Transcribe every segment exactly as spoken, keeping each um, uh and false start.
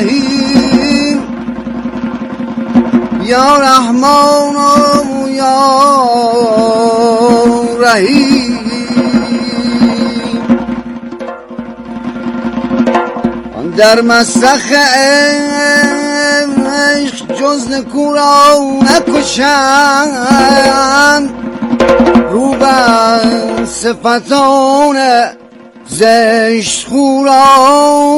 رحیم یا رحمان و یا رحیم. در مسخ عشق جز نکو را نکشند، رو بر صفتان زشت خو را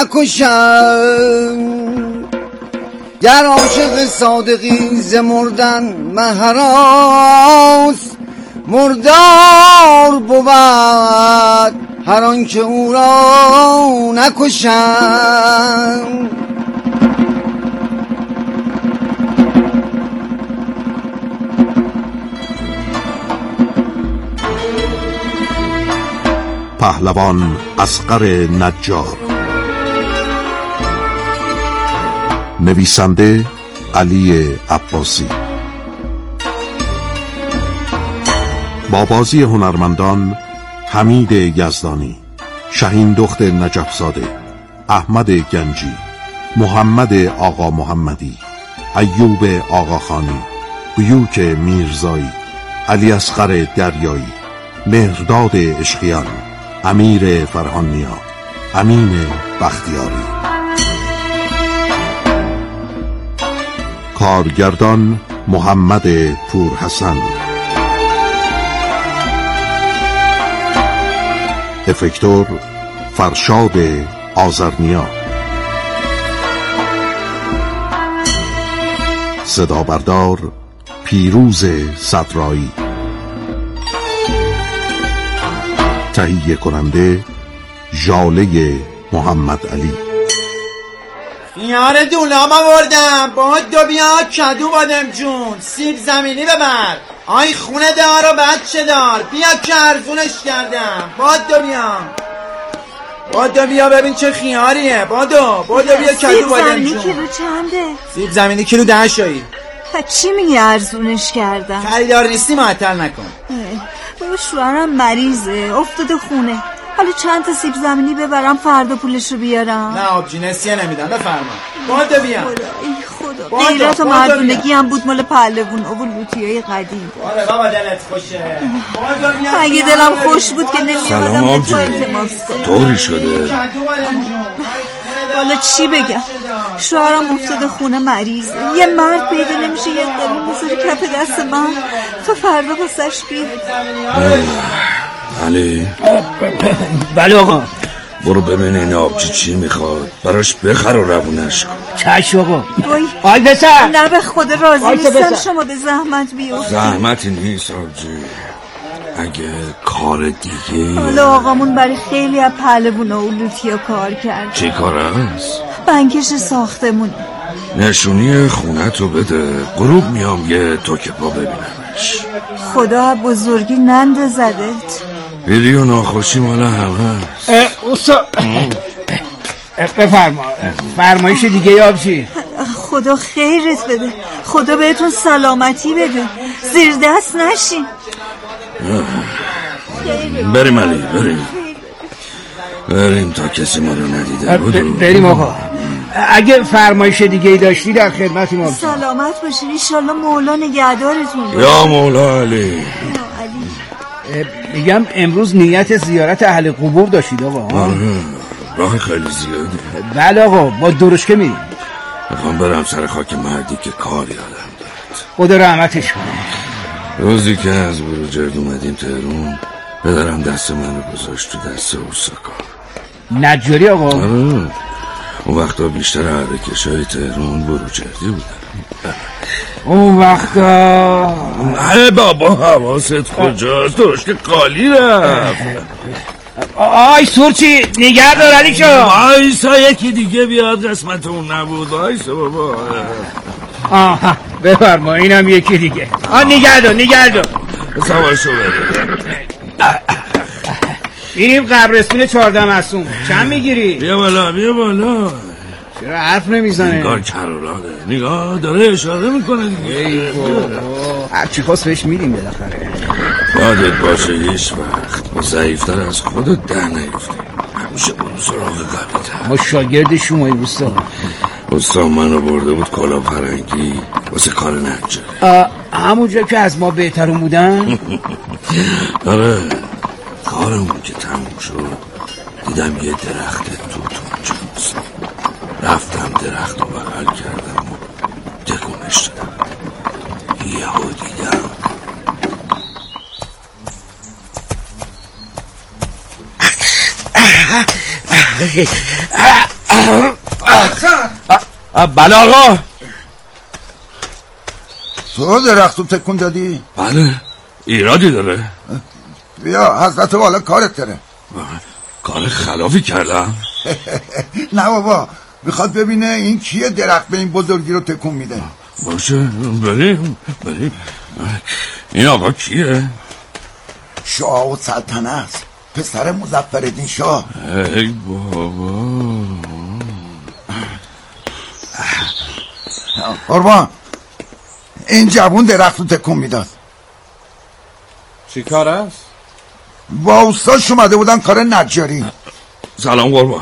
نکشند. گر عاشق صادقی ز مردن مهراس، مردار بود هر آن که او را نکشند. پهلوان اصغر نجار. نویسنده علی عباسی. با بازی هنرمندان حمید یزدانی، شهین دخت نجفزاده، احمد گنجی، محمد آقا محمدی، ایوب آقاخانی، بیوک میرزایی، علی اصغر دریایی، مهرداد عشقیان، امیر فرهانیا، امین بختیاری. کارگردان محمد پورحسن. افکتور فرشاد آذرنیا. صدا بردار پیروز صدرایی. تهیه کننده ژاله محمد علی. خیار دولام آوردم، با دو بیا کدو بادم جون، سیب زمینی ببر. آی خونه دار و بچه دار، بیا که ارزونش کردم. با دو بیا با دو بیا ببین چه خیاریه. با دو با دو بیا کدو بادم جون. سیب زمینی کیلو چنده؟ سیب زمینی کیلو ده شایی. چی میگی ارزونش کردم؟ خریدار نیستی معطل نکن. بابا شوهرم مریضه افتاده خونه، حالا چند تا سیب زمینی ببرم فردا پولشو بیارم؟ نه آبجی نسیه نمیدم، بفرما. بادا بیا. خدا ای خدا، غیرت و مردونگی هم بود مال پهلوون و لوتیای قدیم. آره بابا دلت خوشه. بادا بیا. اگه دلم خوش بود که نمیادم به تو التماس کنم. طوری شده حالا چی بگم؟ شوهرم افتاده خونه مریضه، یه مرد پیدا نمیشه یه قلم بذاری کف دست من تا فردا واسش بیاد. علی. بله آقا. برو ببین این آبجی چی میخواد، براش بخر و روونش کن. چشم آقا. وای آی بسر. نه به خدا راضی نیستم شما به زحمت بیفتی. زحمتی نیست آبجی، اگه کار دیگه. حالا آقامون برای خیلی از پهلوونا و لوتیا کار کرد. چی کار است؟ بنکش ساختمون. نشونی خونتو بده، غروب میام یه توکه پا ببینمش. خدا بزرگی ننده زدت. بیری و ناخوشی مال همه است. استاد بفرما فرمایش دیگه یابچی. خدا خیرت بده، خدا بهتون سلامتی بده، زیر دست نشین. بریم علی بریم بریم تا کسی ما رو ندیده. بریم آقا. اگه فرمایش دیگه ای داشتی در خدمتی ما. سلامت باشین انشالله، مولا نگهدارتون باشه. یا مولا علی. میگم امروز نیت زیارت اهل قبور داشتید آقا؟ آره راه خیلی زیاده. بله آقا با درشکه میریم. میخوام برم سر خاک مردی که کاری آدم دارد. خدا رحمتش کنه. روزی که از بروجرد اومدیم تهرون، پدرم دست من رو گذاشت تو دست اوساکا. نجاری آقا؟ آره اون وقتا بیشتر حرکشای تهرون بروجردی بودن. اون وقتا نه بابا حواست کجاست، درشت قالی رفت. آی سورچی نگر دار علی شو. آیسا یکی دیگه بیاد قسمت اون نبود. آیسا بابا. آها بفرما اینم یکی دیگه. آ نگر دار نگر دار. سوارشو بده. بریم قبرستون چهارده معصوم. چند میگیری؟ بیا بالا بیا بالا. چرا حرف نمیزنه؟ نگار کرالاله، نگاه داره اشاره میکنه دیگه. ای بابا هرچی خواست بهش میدیم بالاخره. یادت باشه هیچ وقت با ضعیفتر از خودت در نیفتی، همیشه برو سراغ قوی‌تر. ما شاگرد شمایی استاد. استاد منو برده بود کلا فرنگی واسه کار نجاری. همونجا که از ما بهترون بودن؟ آره کارمون که تموم شد دیدم یه درخت توت اونجاست. رفتم درخت رو بغل کردم و تکونش دادم. یهو دیدم بله آقا. تو درخت رو تکون دادی؟ بله ایرادی داره؟ بیا حضرت والا کارت داره. کار خلافی کردم؟ نه بابا میخواد ببینه این کیه درخت به این بزرگی رو تکون میده. باشه بریم بریم. این آقا کیه؟ شاه و سلطنه است، پسر مظفرالدین شاه. ای بابا. قربان این جوون درخت رو تکون میداد. چی کار است؟ با استاش اومده بودن کار نجاری. سلام قربان.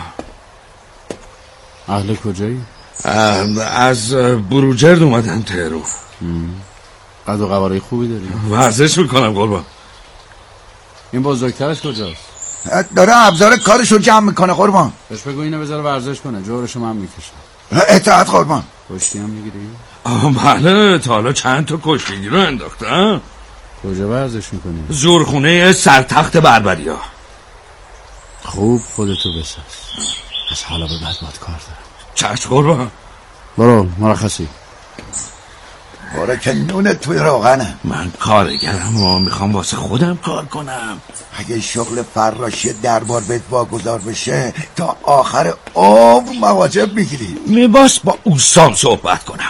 اهل کجایی؟ از بروجرد اومدن تهران. قد و قواره خوبی داری؟ ورزش میکنم قربان. این بزرگترش کجاست؟ داره ابزار کارش رو جمع میکنه قربان. بهش بگو اینو بذاره ورزش کنه، جورشو من میکشم. اطاعت قربان. کشتی هم میگیری؟ آه بله تا حالا چند تا کشتیگی رو انداختم. کجا ورزش میکنی؟ زورخونه سرتخت بربریا. خوب خودتو بساز، از حالا به بعد باید کار دارم. چشم قربان. برو مرخصی. باره که نونت توی روغنه. من کارگرم و میخوام واسه خودم کار کنم. اگه شغل فراشی دربار بهت واگذار بشه تا آخر عمر مواجب میگیری. میباس با اوستام صحبت کنم.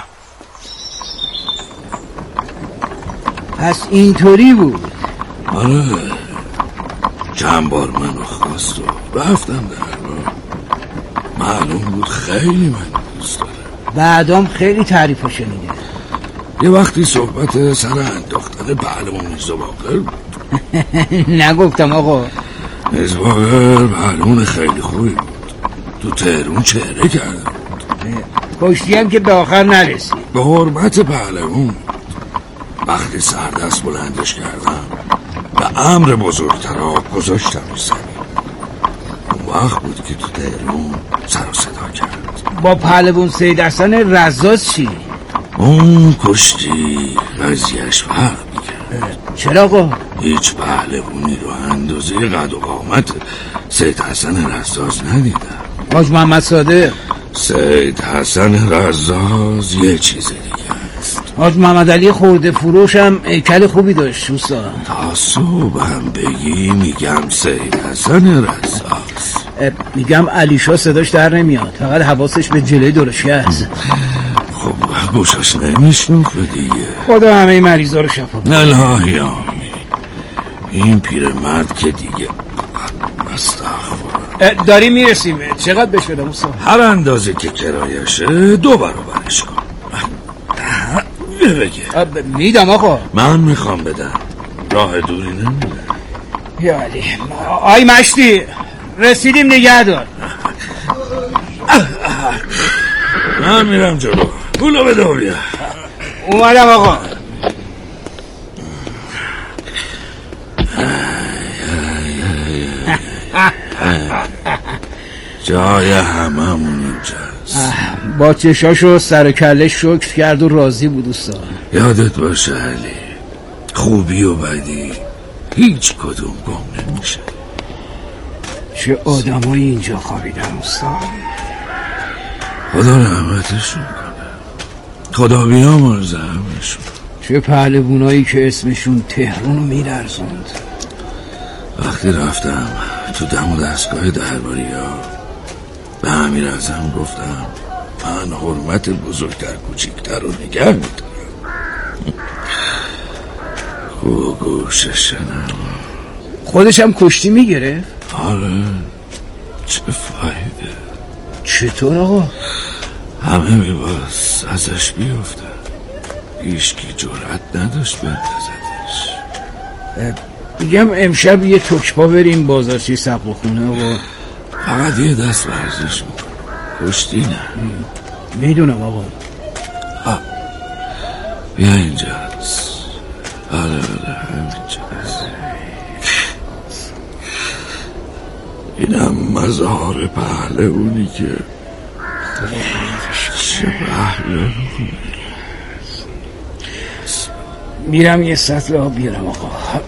پس اینطوری بود. آره چند بار منو خواست و رفتم دربار. معلوم بود خیلی من دوست داره. بعدام خیلی تعریفو شنیده. یه وقتی صحبت سر انداختن پهلوان میرزا باقر بود. نگفتم آقا. میرزا باقر پهلوان خیلی خوبی بود. تو تهرون چهره کرده بود. کشتی هم که به آخر نرسید. به حرمت پهلوان بود. وقتی سردست بلندش کردم به امر بزرگترها گذاشتم زمین. اون وقت بود که تو تهرون سر و صدا کرد. با پهلوان سید حسن رزاز چی؟ اون کشتی قضیهش فرق میکرد. چرا آقا؟ هیچ پهلوانی رو اندازه قد و قامت سید حسن رزاز ندیدم. حاج محمد صادق. سید حسن رزاز یه چیز دیگه است. حاج محمد علی خورده فروش هم هیکل خوبی داشت دوستا. تا صبح هم بگی میگم سید حسن رزاز. میگم علیشا صداش در نمیاد، فقط حواسش به جلوی درشکه است. خب گوشش نمیشنوفه دیگه. خدا همه مریضا رو شفا بده. الهی آمین. این پیرمرد که دیگه استغفر. داریم میرسیم. چقدر بشه موسی؟ هر اندازه که کرایشه دو برابرش کن. بگه میدم آقا. من میخوام بدم، راه دوری نمیده. یا علی آی مشتی رسیدیم نگه دار. من میرم جلو، پولو بده و بیا. اومدم آقا. جای هممون اینجاست. با چشاشو سر و کله شکر کرد و راضی بود دوستا. یادت باشه علی، خوبی و بدی هیچ کدوم گم نمیشه. چه آدمایی اینجا خوابیدن استاد. خدا رحمتشون کنه، خدا بیامرزه همشون. چه پهلوونایی که اسمشون تهرانو میلرزوند. وقتی رفتم تو دم و دستگاه درباری ها به امیر اعظم گفتم من حرمت بزرگتر کوچیکتر رو نگه میدارم. خوب گوشش شنم. خودش هم کشتی میگیره؟ آره چه فایده. چطور آقا؟ همه میباس ازش بیفته، هیچکی جرأت نداشت بندازدش. میگم امشب یه تکپا بریم بازارچی سقف خونه و فقط یه دست ورزش میکنم. کشتی نه. میدونم آقا. بیا اینجا هست. آره آره همینجا هست. اینم مزار پهلوانی که چه پهلوانی. میرم یه سطل آب بیارم آقا.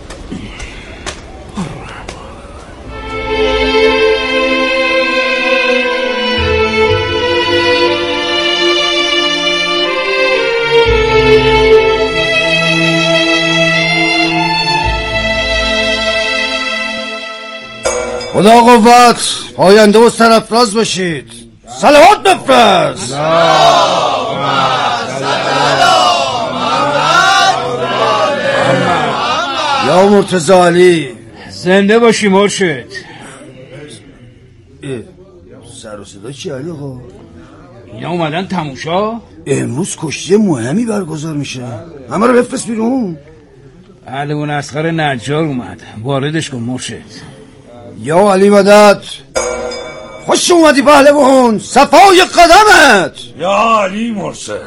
خدا قوت پاینده و سرفراز باشید. صلوات بفرست. یا مرتضی علی زنده باشی مرشد. سر و صدا چی علی آقا؟ اینا اومدن تموشا؟ امروز کشتی مهمی برگزار میشه، همه رو بفرست بیرون. پهلوان اصغر نجار اومد، واردش کن مرشد. یا علی مدد، خوش اومدی پهلوان، صفای قدمت. یا علی مرشد.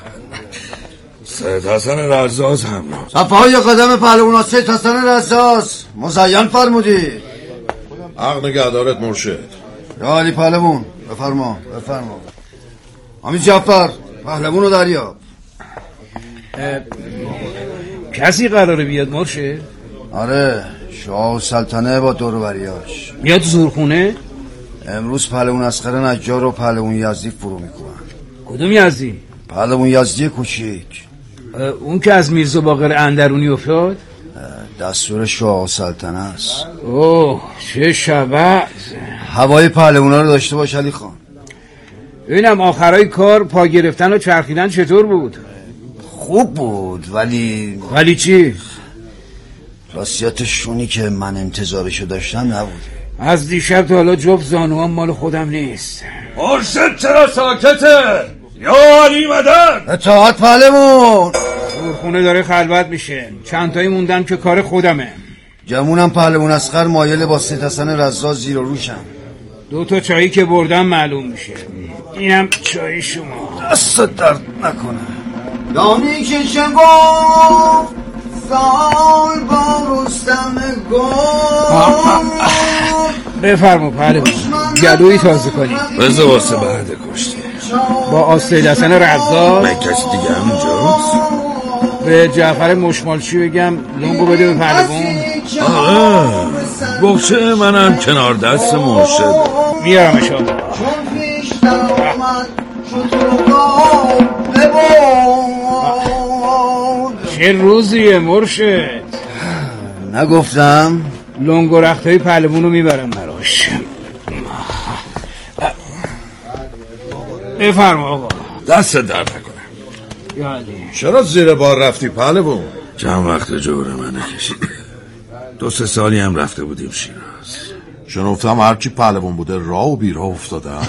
سید حسن رزاز همراه. صفای قدم پهلوان سید حسن رزاز، مزین فرمودی. حق نگهدارت مرشد. یا علی پهلوان بفرما بفرما. حمید جعفر پهلوان و دریا. کسی قراره بیاد مرشد؟ آره، شاه و سلطنه با دور و بریاش. میاد زورخونه؟ امروز پهلوان اصغر نجار و پهلوان یزدی فرو میکنن. کدوم یزدی؟ پهلوان یزدی کوچیک. اون که از میرزا باقر اندرونی افتاد؟ دستور شاه و سلطنه است. اوه چه شبه. هوای پهلوانا رو داشته باش علی خان. ببینم آخرای کار پا گرفتن و چرخیدن چطور بود؟ خوب بود ولی ولی چی؟ راستیت شونی که من انتظارشو داشتم نبود. از دیشب تا حالا جفت زانوام مال خودم نیست. مرشد چرا ساکته؟ یا علی مدد. اطاعت پهلوان. زورخونه داره خلوت میشه، چند تایی موندن که کار خودمه. جمونم پهلوان اصغر مایل با سید حسن رزاز زیر و روشم. دو تا چایی که بردم معلوم میشه. اینم چای شما. دست درد نکنه. دانی که شگفت سال با رستم گفت. بفرما پهلوان، گلویی تازه کنی. بذار واسه بعد کشتی با آسید حسن رزاز. من کسی دیگه همینجاست. به جعفر مشمالچی بگم لنگو بده به پهلوان. آه بخچه منم کنار دست مرشد. میارم اشان. چه روزیه مرشد؟ نگفتم؟ لنگ و رختای پهلوان رو میبرم براش. بفرما آقا. دست در نکنم. یادی چرا زیر بار رفتی پهلوان؟ چند وقت جور من نکشیده. دو سه سالی هم رفته بودیم شیراز. شنفتم هرچی پهلوان بوده راه و بیراه افتادم.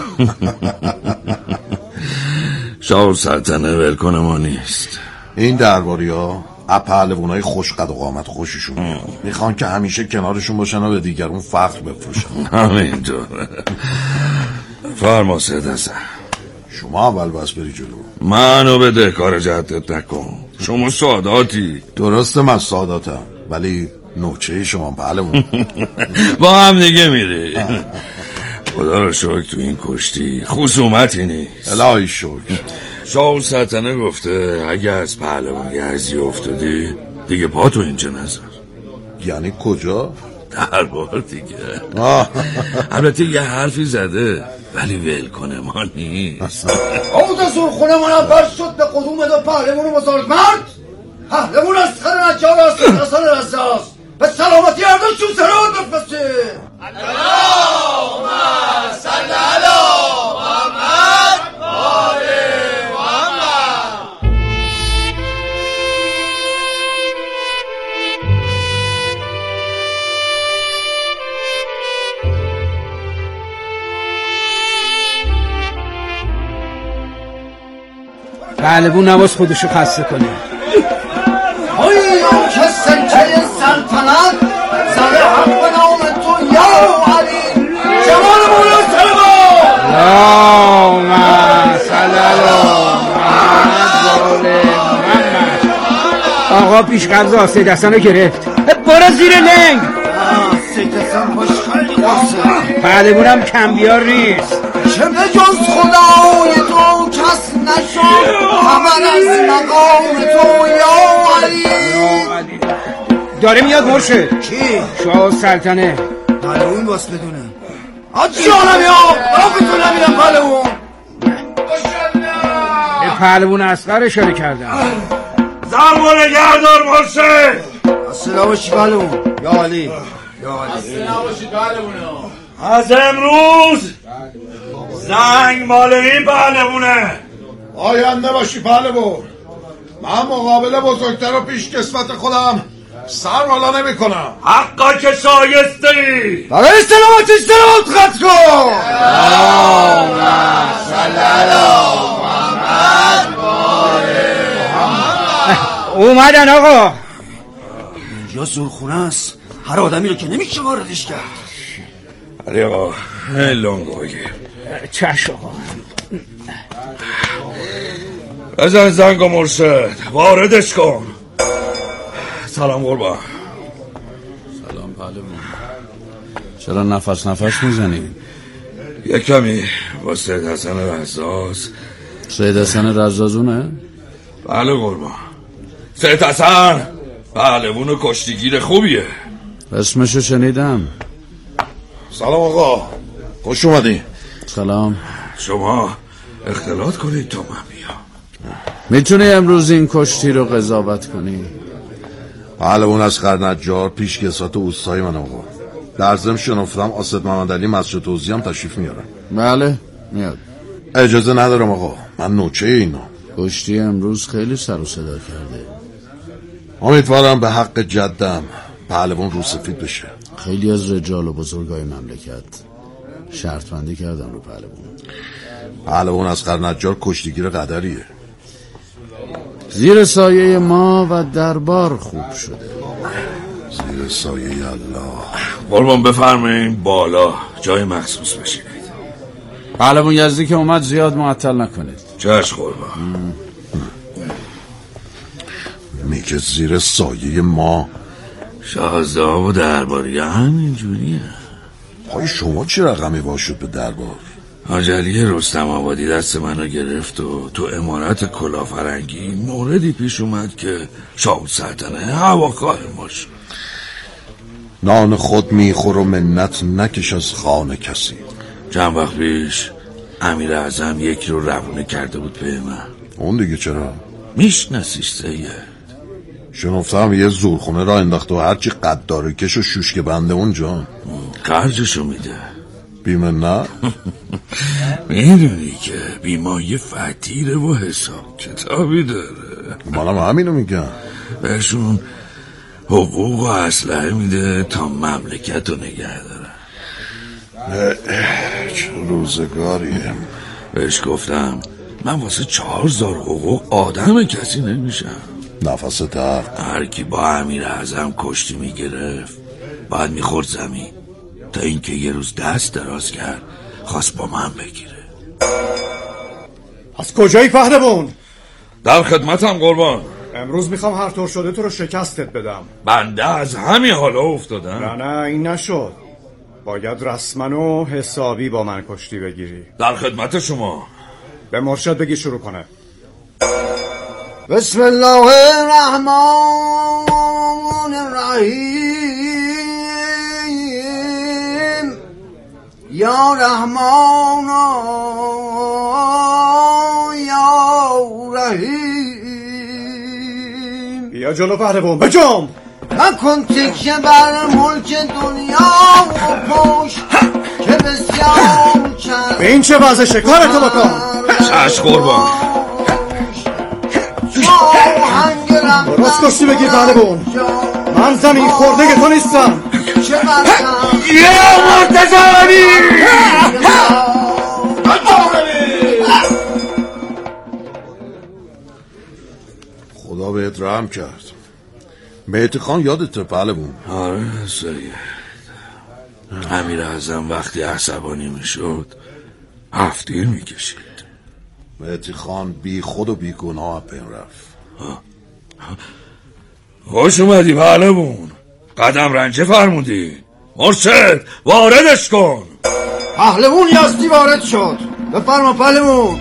شاه و سلطنه ولکن ما نیست. این درباری ها پهلوانای خوش قد و قامت خوششون میاد، میخوان که همیشه کنارشون باشن و به دیگرون فخر بفروشن. همینطور. فرما سید حسن. شما اول بس بری جلو. منو به دهکار جدت نکن. شما ساداتی. درسته من ساداتم ولی نوچه شما پهلوان. با هم دیگه میری. خدا رو شکر تو این کشتی خصومتی نیست. الهی شکر. شاه و سلطنه گفته اگه از پهلوان یزدی افتادی دیگه پا تو اینجا نذار. یعنی کجا؟ دربار دیگه. البته یه حرفی زده ولی ولکن ما نیست. آموز زورخونه منور شد به قدوم دو پهلوان بزرگمرد پهلوان اصغر نجار و سید حسن رزاز. به سلامتی هر دوشون سرود بفرستید. اللهم صل علی محمد و آل محمد. پهلوان نواز خودشو خسته کنه. آیا که سلطه سلطنت زده حق به نام تو یا علی جمال مولا سلمان. یا آقا پیش قبض سید حسن رو گرفت. برو زیر لنگ. سید حسن باش خیلی قصه پهلوونم کم بیار نیست. چه به جز خدای تو کس نشد خبر از مقام تو یا علی. داره میاد مرشد. کی؟ شاه سلطنه. پهلوون باس بدونه. آجی جانم یا دافتون نمیدم پهلوون. به پهلوون اصغر اشاره کردم. ضرب و نگهدار مرشد. اصلا باشی پهلوون یا علی یا علی. اصلا باشی پهلوون. از امروز زنگ مال این پهلوونه. آینده باشی پهلوون. من مقابل بزرگتر و پیش کسوت خودم سر بالا نمی کنم. حقا که شایسته ای. برای سلامتی سلامت خط کن. اومدن آقا. اینجا زورخونه است. هر آدمی رو که نمیشه واردش کرد. علی آقا لنگو بگیر. چش آقا. بزن زنگ و مرشد واردش کن. سلام قربان. سلام پهلوون. چرا نفس نفس میزنی؟ یک کمی با سید حسن رزاز. سید حسن رزازونه؟ بله قربان. سید حسن پهلوون کشتیگیر خوبیه. اسمشو شنیدم. سلام آقا، خوش اومدی. سلام. شما اختلاط کنید تا من بیام. میتونی امروز این کشتی رو قضاوت کنی؟ پهلوون اصغر نجار پیش کسوت اوستای من آقا. در ضمن شنفتم آسد محمد علی مسجد توزی هم تشریف میارن. بله میاد. اجازه ندارم آقا، من نوچه اینا. کشتی امروز خیلی سر و صدا کرده. امیدوارم به حق جدم پهلوون روسفید بشه. خیلی از رجال و بزرگای مملکت شرط بندی کردن رو پهلوون. پهلوون اصغر نجار کشتیگیر قدریه. زیر سایه ما و دربار خوب شده. زیر سایه الله. قربان بفرمایین بالا جای مخصوص بشینید. پهلوون یزدی که اومد زیاد معطل نکنید. چشم قربان. میگه زیر سایه ما. شاهزاده و درباری هم اینجوریه. پای شما چه رقمی واشد به دربار؟ آجلی رستم آبادی دست منو گرفت و تو امارت کلافرنگی موردی پیش اومد که شاه سلطنه هواخواه ما شد. نان خود میخور و منت نکش از خانه کسی. چند وقت پیش امیر اعظم یکی رو روونه کرده بود به من. اون دیگه چرا؟ میشناسیش سید؟ شنفتم یه زورخونه را انداخت و هرچی قد داره کش و شوشک بنده اونجا خرجشو میده. بیمه نه؟ میدونی که بیمایه فتیره و حساب کتابی داره. منم همینو میگم. بهشون حقوق و اسلحه میده تا مملکت رو نگه داره. چه روزگاریه. بهش گفتم من واسه چهار زار حقوق آدم کسی نمیشم. نفس تر. هر کی با امیر اعظم کشتی میگرفت باید میخورد زمین تا اینکه یه روز دست دراز کرد خواست با من بگیره. از کجایی پهلوون؟ در خدمتم قربان. امروز میخوام هر طور شده تو رو شکستت بدم. بنده از همین حالا افتادم. نه نه این نشد. باید رسما و حسابی با من کشتی بگیری. در خدمت شما. به مرشد بگی شروع کنه. بسم الله الرحمن الرحیم. یا رحمان یا رحیم. بیا جلو پهلوون بجنب. نکن تکیه بر ملک دنیا و پشت که بسیار کرد. به این چه وضعشه کارتو بکن. چش قربان. درست کشتی بگیر پهلوون. من زمین خورده تو نیستم. یا مرتضی خدا بهت رحم کرد. مهدی خان یادته پهلوون؟ آره سید. امیر اعظم وقتی عصبانی میشد هفتیر میکشید. مهدی خان بی خود و بی گناه بین رفت. خوش اومدی پهلوون. قدم رنجه فرمودی. مرشد واردش کن. پهلوون یزدی وارد شد. بفرما پهلوون.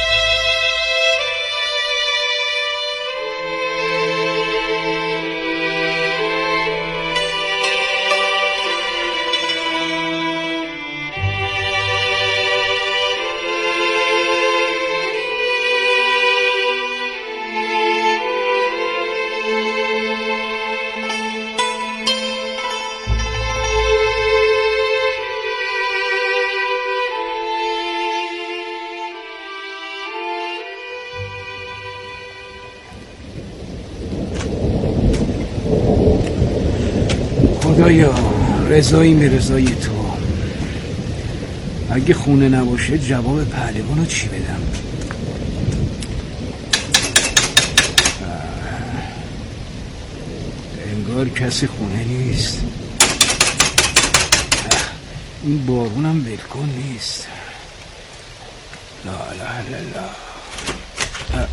خدایا رضایی می رضای تو. اگه خونه نباشه جواب پهلوانو چی بدم؟ انگار کسی خونه نیست. این بارونم ولکن نیست. لا لا لا لا.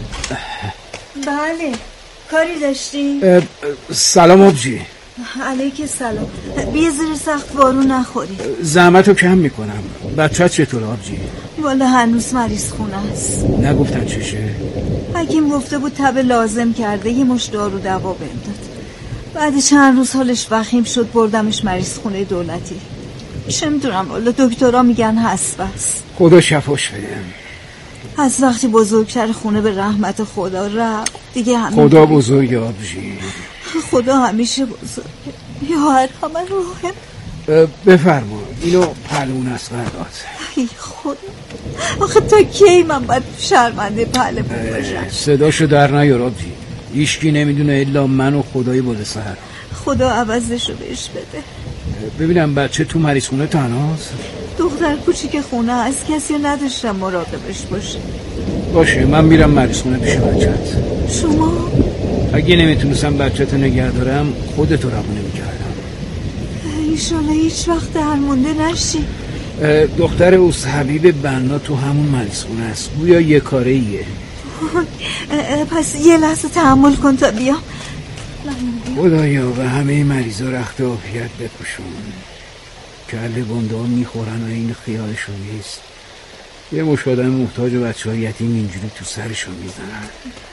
بله کاری داشتی؟ سلام آبجی. علیک سلام. بیا زیر سخت بارون نخوری. زحمتو کم میکنم. بچه چطور آبجی؟ والا هنوز مریض خونه است. نگفتن چشه؟ حکیم گفته بود تب لازم کرده یه مش دارو دوا بنداد. بعد چند روز حالش وخیم شد بردمش مریض خونه دولتی. چه میدونم والا دکترها میگن هست بس. خدا شفاش بده. از وقتی بزرگتر خونه به رحمت خدا رفت دیگه همین. خدا بزرگ آبجی. خدا همیشه بزرگه. یا ارحم الراحمین. بفرما اینو پهلوون اصغر داد. ای خدا آخه تا کی من باید شرمنده پهلوون باشم؟ صداشو در نیار آبجی. هیچکی نمیدونه الا من و خدای بوده سر. خدا عوضشو بهش بده. ببینم بچه تو مریض خونه تنهاست؟ دختر کوچیک خونه از کسی نداشتم مراقبش باشه. باشه من میرم مریض خونه پیش بچت. شما؟ اگه نمیتونستم بچه‌تو نگه دارم خودتو روونه میکردم. ایشالا هیچ وقت درمونده نشی. دختر اوست حبیب بنا تو همون مریض خونه است. گویا یه کاره ایه. پس یه لحظه تحمل کن تا بیام. خدایا به همه مریضا رخت عافیت بپوشون. کله بنده ها میخورن و این خیالشون نیست. یه مش آدم محتاج و بچه های یتیم اینجوری تو سرشون میزنن.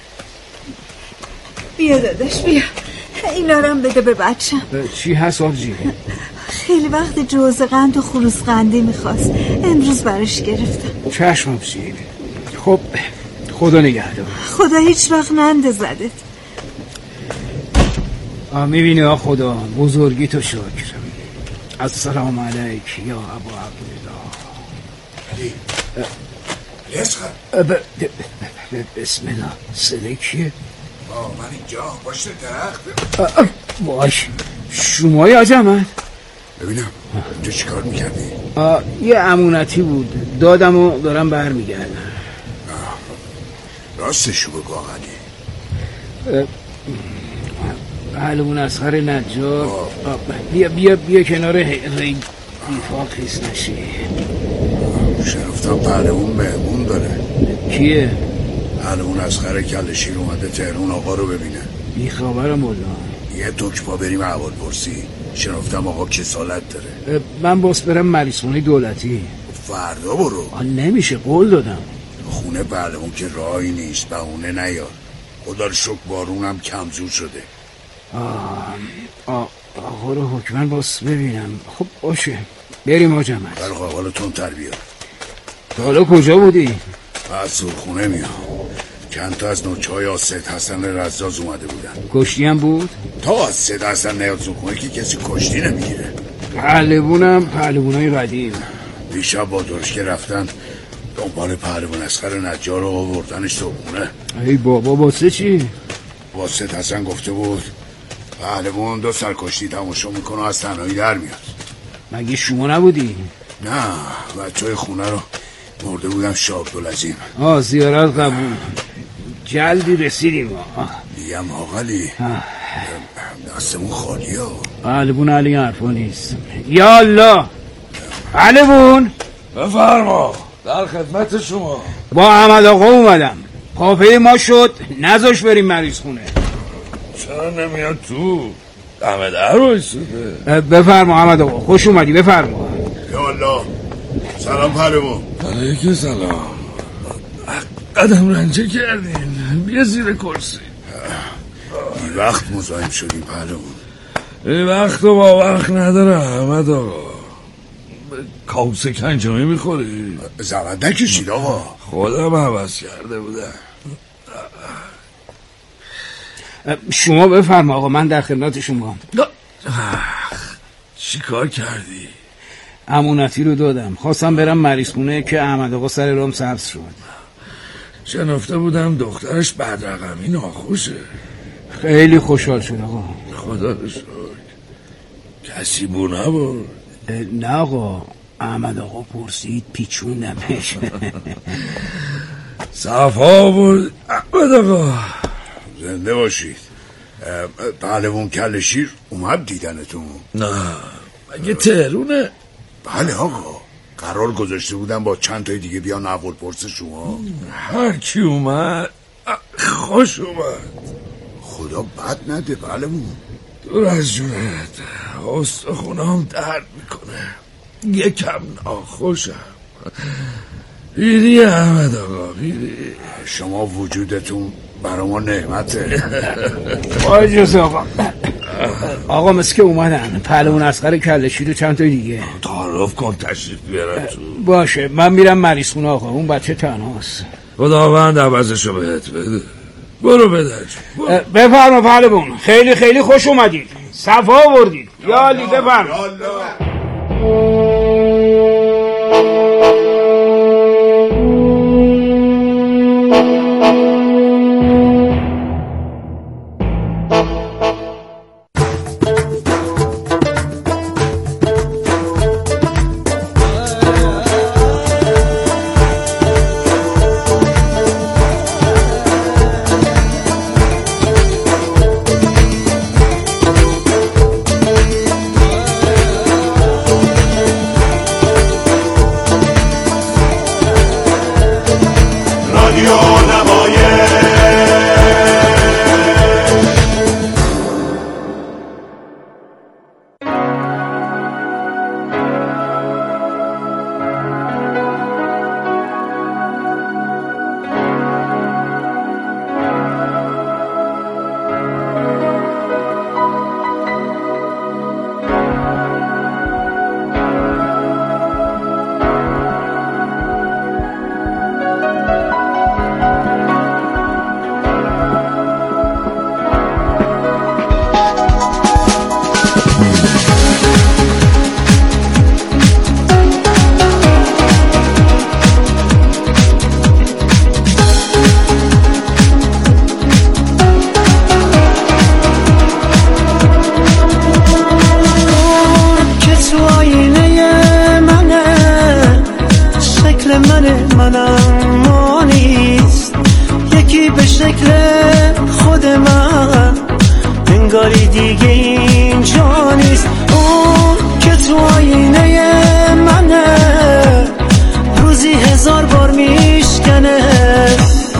بیا داداش بیا اینا رو هم بده به بچم. چی هست آبجی؟ خیلی وقت جوز قند و خروس قندی میخواست امروز براش گرفتم. چشم آبجی. خب خدا نگهدار. خدا هیچ وقت ننده زدت. میبینی آ خدا بزرگی تو شکرم. السلام علیک یا ابو عبدالله. علی بسم الله. صدای کیه؟ با من اینجا پشت درخت. باش شمای آج احمد؟ ببینم تو چی کار میکردی؟ یه امونتی بود دادم و دارم بر میگردم. راستشو بگو آقلی. پهلوون اصغر نجار. بیا بیا بیا کنار ری بیفا خیس نشی. شرفتم پهلوون مهمون داره. کیه؟ پهلوون اصغر کل شیر اومده تهرون آقا رو ببینه. بی خبرم والا. یه تک پا بریم احوال پرسی. شرفتم آقا کسالت داره. من باس برم مریض خونه دولتی. فردا برو. نمیشه قول دادم. خونه پهلوون که راهی نیست بهونه نیار. خدا رو شکر بارونم کمزور شده. آه آه آقا رو حکمن باس ببینم. خب باشه بریم آج احمد. برخوا حالتون تربیت. تا حالا کجا بودی؟ از زورخونه میام. چند تا از نوچه های از سید حسن رزاز اومده بودن. کشتی هم بود؟ تا از سید حسن نیاد زورخونه که کسی کشتی نمیگیره. پهلوونم پهلوونای قدیم. دیشب با درشکه رفتن دنبال پهلوون اصغر نجار رو آوردنش زورخونه. ای بابا واسه چی؟ واسه حسن گفته بود پهلوون دو سرکشتی تماشا میکنه از تنهایی در میاد. مگه شما نبودی؟ نه بچه های خونه رو مرده بودم شاه عبدالعظیم. آه زیارت قبول. جلدی رسیدیم. میگم آقلی دستمون خالی ها. پهلوون علی حرفا نیست. یا الله پهلوون بفرما در خدمت شما. با احمد آقا اومدم. پاپه ما شد نذاش بریم مریض خونه. چرا نمیاد تو؟ دمه در بایستده. بفرما احمد آقا، خوش اومدی، بفرما. یا الله. سلام پهلوان. علیکم سلام. قدم رنجه کردین، بیا زیر کرسی. بی وقت مزاحم شدیم پهلوان. بی وقت و با وقت نداره احمد آقا. کاسه کنجامی میخوری؟ زود نکشید آقا. خودم عوض کرده بودم. شما بفرما آقا، من در خدمت شما. چی کار کردی؟ امونتی رو دادم، خواستم برم مریض خونه که احمد آقا سر رام سبز شد. شنفته بودم دخترش بدرقمی ناخوشه. خیلی خوشحال شد آقا. خدا رو شکر. کسی بو نبود؟ نه آقا، احمد آقا پرسید پیچوندمش. صفا بود احمد آقا. زنده باشید. پهلوان کل شیر اومد دیدنتون؟ نه مگه تهرونه؟ بله آقا، قرار گذاشته بودم با چند تای دیگه بیان اول پرس شما. هر کی اومد خوش اومد. خدا بد نده پهلوان. دور از جونت، استخونام درد میکنه، یکم ناخوشم. بیری احمد آقا، بیری. شما وجودتون برا ما نعمته. باید آقا. آقا مثل که اومدن پهلوان اصغر کلشیر و چند تا دیگه. تعارف کن تشریف بیارم تو. باشه، من میرم مریض خونه آقا، اون بچه تنهاست. خداوند عوضشو بهت بده. برو بدرج. بفرما پهلوان، خیلی خیلی خوش اومدید، صفا آوردید. یا علی بفرما.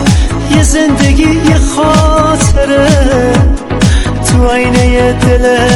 زندگی یه خاطره تو آینه دل